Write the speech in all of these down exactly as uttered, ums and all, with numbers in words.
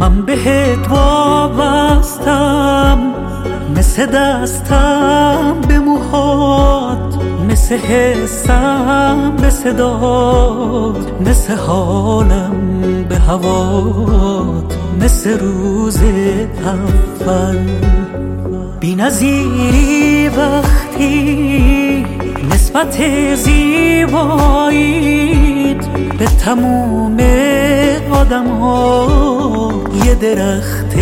من بهت وابستم، مثل دستم به موهات، مثل حسم به صدات، مثل حالم به هوات، مثل روز اول. بی نظیری وقتی نسبت زیباییت به تموم آدم ها یه درخت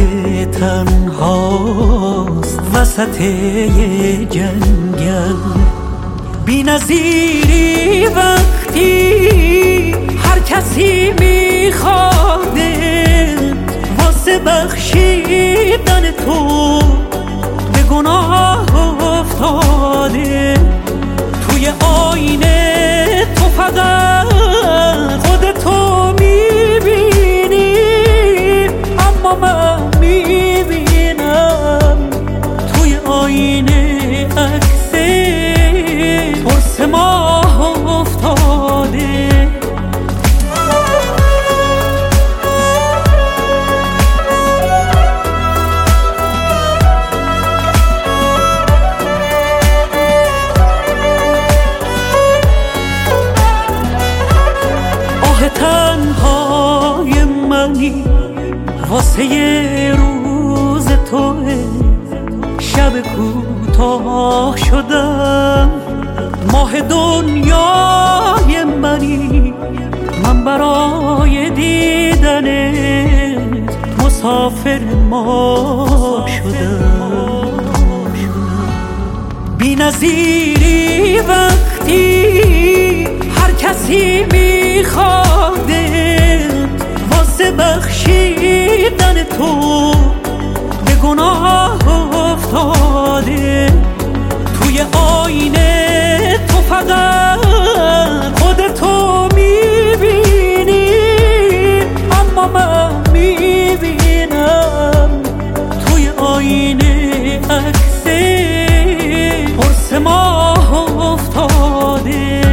تنهاست وسط یه جنگل. بی نظیری وقتی هر کسی میخواده واسه بخشیدن تو به گناه افتاده. توی آینه تو فقط خودتو میبینی، اما من میبینم توی آینه عکس قرص ماه افتاده. تنهای منی واسه یه روز توه، شب کوتاه شدم ماه دنیای منی. من برای دیدنت مسافر ما شدم. بی نظیری وقتی هر کسی میخواده واسه بخشیدن تو به گناه افتاده. توی آینه تو فقط خودتو میبینی، اما من میبینم توی آینه عکس قرص ماه افتاده.